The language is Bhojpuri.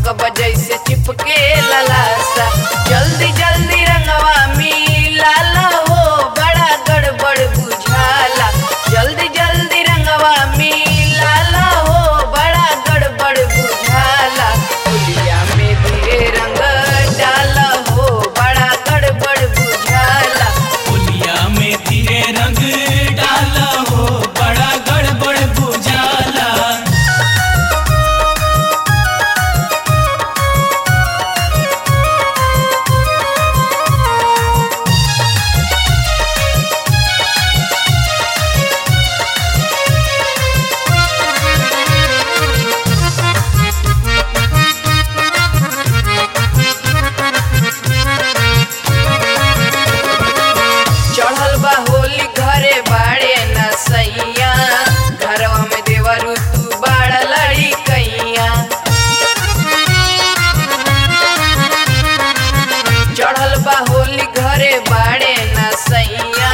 ठोकब जैसे चिपके ललासा। जल्दी जल्दी रंगवा मिलाला हो बड़ा गड़बड़ बुझाला। जल्दी जल्दी रंगवा मिलाला हो बड़ा गड़बड़ बुझाला। होलिया में धीरे रंग डाला हो बड़ा गड़बड़ बुझाला। होलिया में धीरे रंग डाला हो बड़ा गड़बड़ बुझाला। चढ़ल बा होली घरे बाड़े न सैया। घरवा में देवरू तू बाड़ा लड़ी कैया। चढ़ल बा होली घरे बाड़े न सैया।